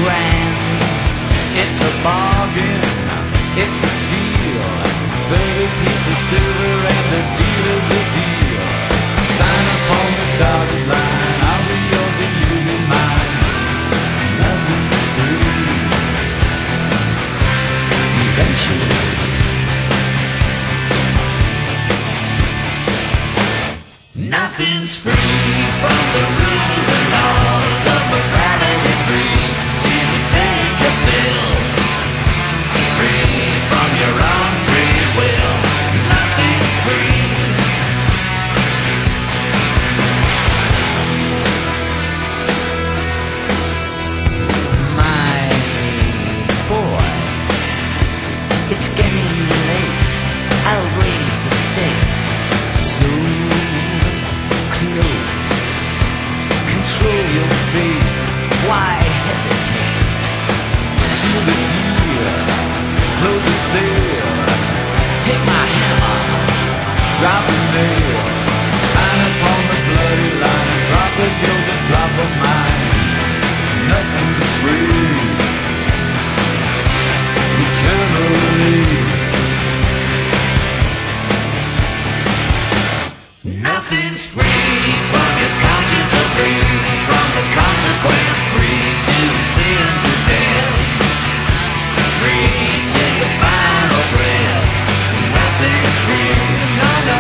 grand. It's a bargain, it's a steal. 30 pieces of silver and the dealer's a deal. Sign upon the dotted line, I'll be yours and you'll be mine. Nothing's free. Eventually. Nothing's free from the rules and laws of morality. Free till you take your fill. Free from your own free will. Nothing's free. My boy, it's getting late. I'll raise the stakes. So close. Control your fate. Why hesitate? Seal the deal. Close the sale. Take my hammer. Drop the nail. Sign upon the bloody line. Drop of yours, a drop of mine. Nothing's free. Eternally. Nothing's free from your conscience, or free from the consequence. Free to sin, to death. Free till your final breath. Nothing's free, no, no.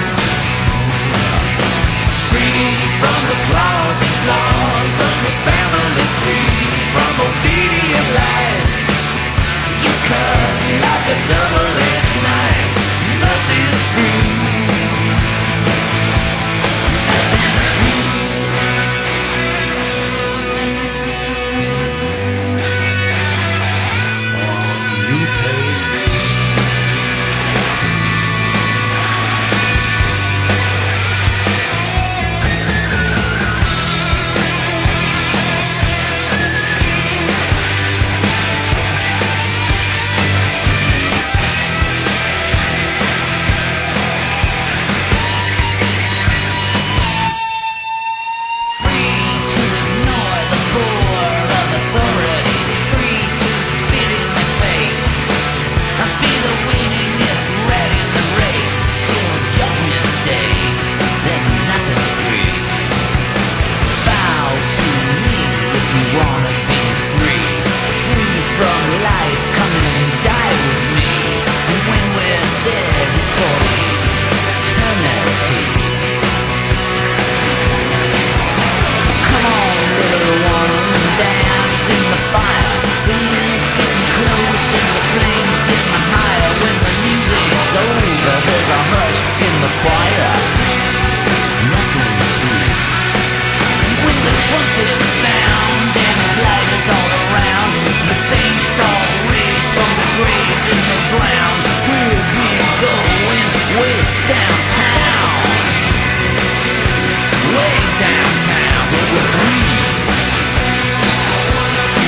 Free from the claws and flaws of the family. Free from obedient life. You cut like a double-edged knife. Nothing's free.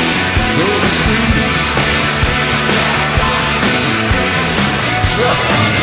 Trust me.